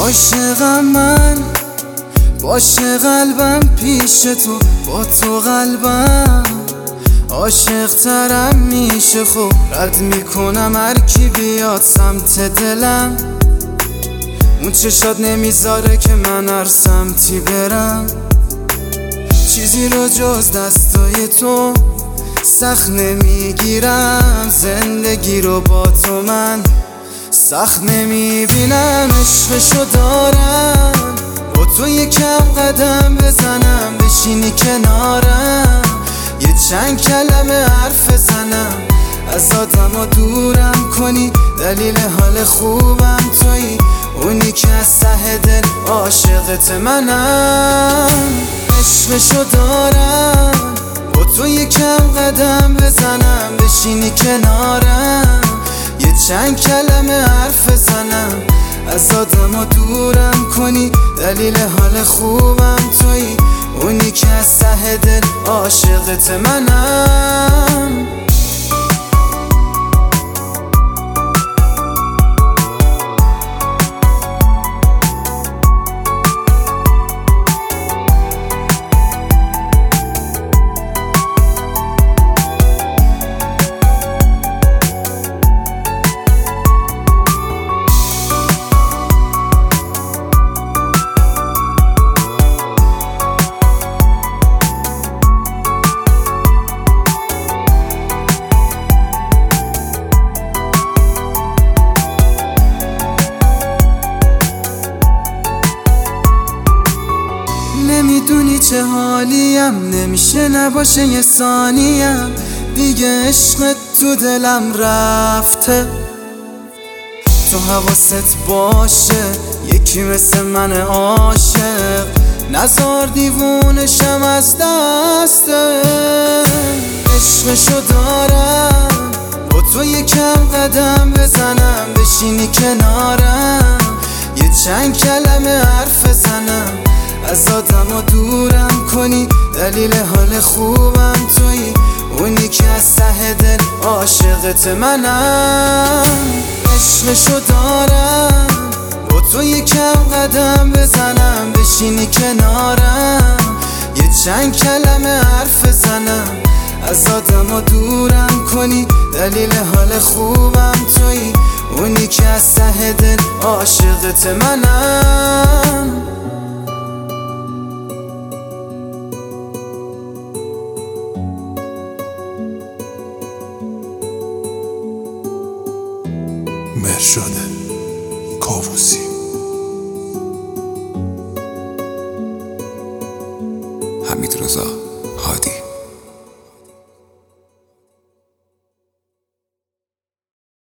عاشقم من، باشه قلبم پیش تو، با تو قلبم عاشق ترم میشه. خب رد میکنم هر کی بیاد سمت دلم، اون چشات نمیذاره که من هر سمتی برم. چیزی رو جز دستای تو سخت نمیگیرم، زندگی رو با تو من سخت نمیبینم. عشقشو دارم با تو یکم قدم بزنم، بشینی کنارم یه چند کلمه حرف بزنم، از آدما دورم کنی، دلیل حال خوبم تویی، اونی که از ته دل عاشقت منم. عشقشو دارم با تو یکم قدم بزنم، بشینی کنارم یه چند کلمه حرف بزنم، از آدما دورم کنی، دلیل حال خوبم تویی، اونی که از ته دل عاشقت منم. نمیدونی چه حالیم، نمیشه نباشه یه ثانیم دیگه، عشقت تو دلم رفته. تو حواست باشه یکی مثل من عاشق، نزار دیوونشم از دسته. عشقشو دارم با تو یکم قدم بزنم، بشینی کنارم یه چند کلمه حرف بزنم، از آدما دورم کنی، دلیل حال خوبم تویی، اونی که از ته دل عاشقت منم. عشقشو دارم با تو یکم قدم بزنم، بشینی کنارم یه چند کلمه حرف بزنم، از آدما دورم کنی، دلیل حال خوبم تویی، اونی که از ته دل عاشقت منم. مرشاد کاووسی. حمیدرضا هادی.